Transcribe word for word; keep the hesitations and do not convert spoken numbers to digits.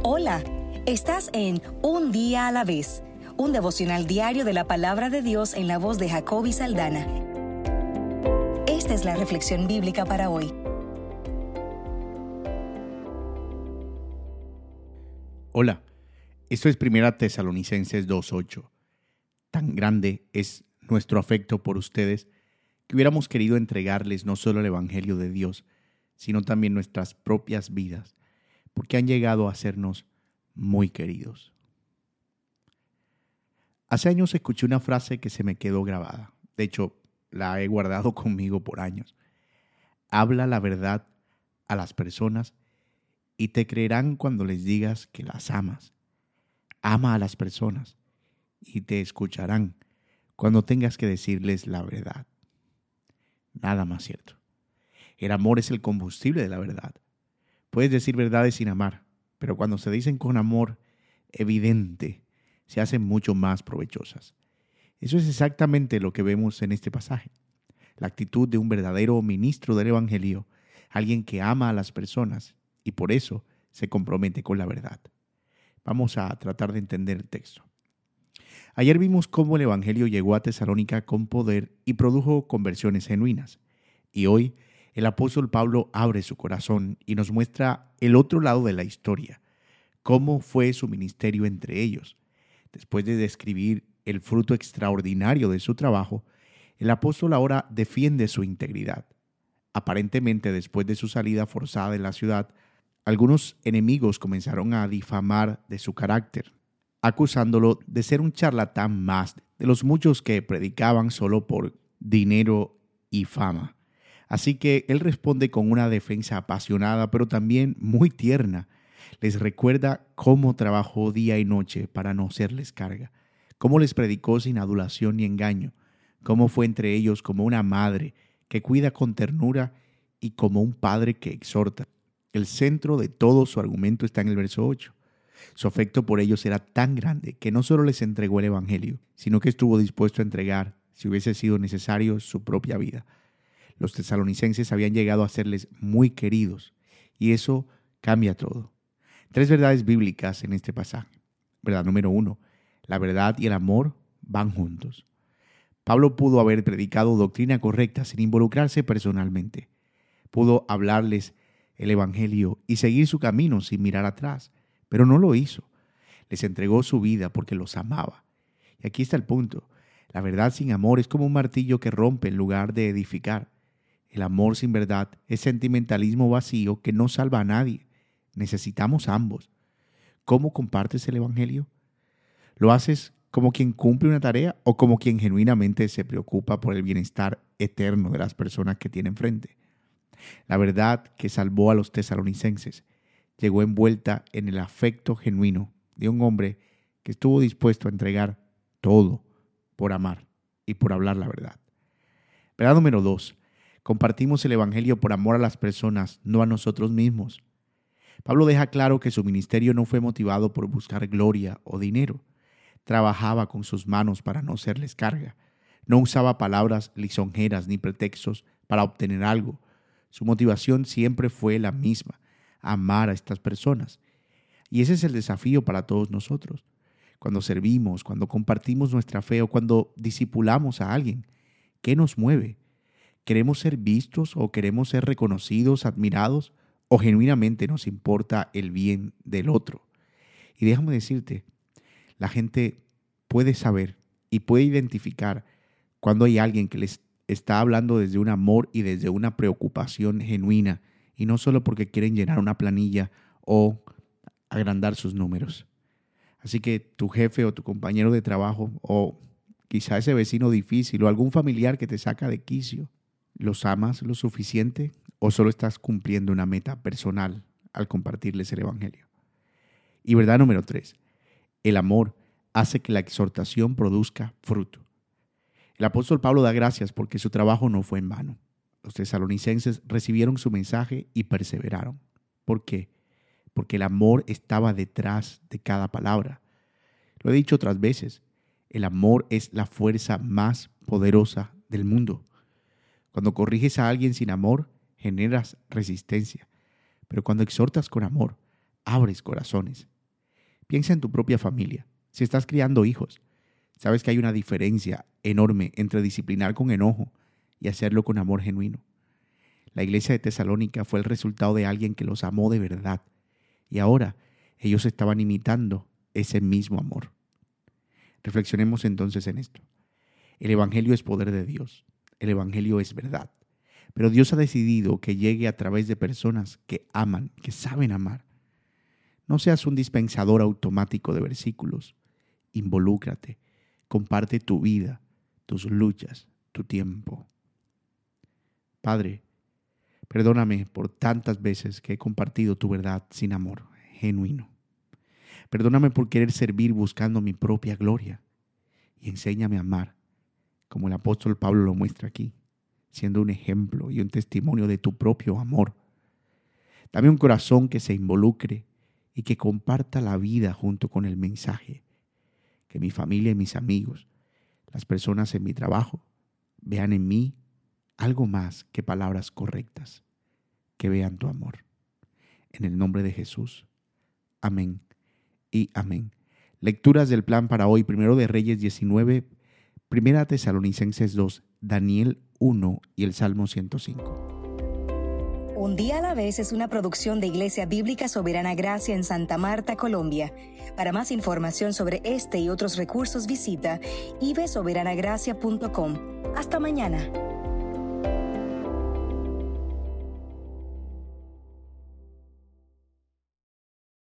Hola, estás en Un Día a la Vez, un devocional diario de la Palabra de Dios en la voz de Jacoby Saldaña. Esta es la reflexión bíblica para hoy. Hola, esto es Primera Tesalonicenses dos ocho. Tan grande es nuestro afecto por ustedes que hubiéramos querido entregarles no solo el Evangelio de Dios, sino también nuestras propias vidas, porque han llegado a sernos muy queridos. Hace años escuché una frase que se me quedó grabada. De hecho, la he guardado conmigo por años. Habla la verdad a las personas y te creerán cuando les digas que las amas. Ama a las personas y te escucharán cuando tengas que decirles la verdad. Nada más cierto. El amor es el combustible de la verdad. Puedes decir verdades sin amar, pero cuando se dicen con amor evidente, se hacen mucho más provechosas. Eso es exactamente lo que vemos en este pasaje. La actitud de un verdadero ministro del Evangelio, alguien que ama a las personas y por eso se compromete con la verdad. Vamos a tratar de entender el texto. Ayer vimos cómo el Evangelio llegó a Tesalónica con poder y produjo conversiones genuinas. Y hoy el apóstol Pablo abre su corazón y nos muestra el otro lado de la historia, cómo fue su ministerio entre ellos. Después de describir el fruto extraordinario de su trabajo, el apóstol ahora defiende su integridad. Aparentemente, después de su salida forzada de la ciudad, algunos enemigos comenzaron a difamar de su carácter, acusándolo de ser un charlatán más de los muchos que predicaban solo por dinero y fama. Así que él responde con una defensa apasionada, pero también muy tierna. Les recuerda cómo trabajó día y noche para no serles carga, cómo les predicó sin adulación ni engaño, cómo fue entre ellos como una madre que cuida con ternura y como un padre que exhorta. El centro de todo su argumento está en el verso ocho. Su afecto por ellos era tan grande que no solo les entregó el Evangelio, sino que estuvo dispuesto a entregar, si hubiese sido necesario, su propia vida. Los tesalonicenses habían llegado a serles muy queridos y eso cambia todo. Tres verdades bíblicas en este pasaje. Verdad número uno, la verdad y el amor van juntos. Pablo pudo haber predicado doctrina correcta sin involucrarse personalmente. Pudo hablarles el Evangelio y seguir su camino sin mirar atrás, pero no lo hizo. Les entregó su vida porque los amaba. Y aquí está el punto. La verdad sin amor es como un martillo que rompe en lugar de edificar. El amor sin verdad es sentimentalismo vacío que no salva a nadie. Necesitamos ambos. ¿Cómo compartes el Evangelio? ¿Lo haces como quien cumple una tarea o como quien genuinamente se preocupa por el bienestar eterno de las personas que tiene enfrente? La verdad que salvó a los tesalonicenses llegó envuelta en el afecto genuino de un hombre que estuvo dispuesto a entregar todo por amar y por hablar la verdad. Verdad número dos. Compartimos el Evangelio por amor a las personas, no a nosotros mismos. Pablo deja claro que su ministerio no fue motivado por buscar gloria o dinero. Trabajaba con sus manos para no serles carga. No usaba palabras lisonjeras ni pretextos para obtener algo. Su motivación siempre fue la misma, amar a estas personas. Y ese es el desafío para todos nosotros. Cuando servimos, cuando compartimos nuestra fe o cuando discipulamos a alguien, ¿qué nos mueve? ¿Queremos ser vistos o queremos ser reconocidos, admirados o genuinamente nos importa el bien del otro? Y déjame decirte, la gente puede saber y puede identificar cuando hay alguien que les está hablando desde un amor y desde una preocupación genuina y no solo porque quieren llenar una planilla o agrandar sus números. Así que tu jefe o tu compañero de trabajo o quizá ese vecino difícil o algún familiar que te saca de quicio, ¿los amas lo suficiente o solo estás cumpliendo una meta personal al compartirles el Evangelio? Y verdad número tres, el amor hace que la exhortación produzca fruto. El apóstol Pablo da gracias porque su trabajo no fue en vano. Los tesalonicenses recibieron su mensaje y perseveraron. ¿Por qué? Porque el amor estaba detrás de cada palabra. Lo he dicho otras veces, el amor es la fuerza más poderosa del mundo. Cuando corriges a alguien sin amor, generas resistencia. Pero cuando exhortas con amor, abres corazones Piensa en tu propia familia. Si estás criando hijos, sabes que hay una diferencia enorme entre disciplinar con enojo y hacerlo con amor genuino. La iglesia de Tesalónica fue el resultado de alguien que los amó de verdad, y ahora ellos estaban imitando ese mismo amor. Reflexionemos entonces en esto. El Evangelio es poder de Dios. El Evangelio es verdad. Pero Dios ha decidido que llegue a través de personas que aman, que saben amar. No seas un dispensador automático de versículos. Involúcrate. Comparte tu vida, tus luchas, tu tiempo. Padre, perdóname por tantas veces que he compartido tu verdad sin amor genuino. Perdóname por querer servir buscando mi propia gloria. Y enséñame a amar, como el apóstol Pablo lo muestra aquí, siendo un ejemplo y un testimonio de tu propio amor. Dame un corazón que se involucre y que comparta la vida junto con el mensaje. Que mi familia y mis amigos, las personas en mi trabajo, vean en mí algo más que palabras correctas. Que vean tu amor. En el nombre de Jesús. Amén y amén. Lecturas del plan para hoy, primero de Reyes diecinueve, primera Tesalonicenses dos, Daniel uno y el Salmo ciento cinco. Un día a la vez es una producción de Iglesia Bíblica Soberana Gracia en Santa Marta, Colombia. Para más información sobre este y otros recursos visita i b soberana gracia punto com. Hasta mañana.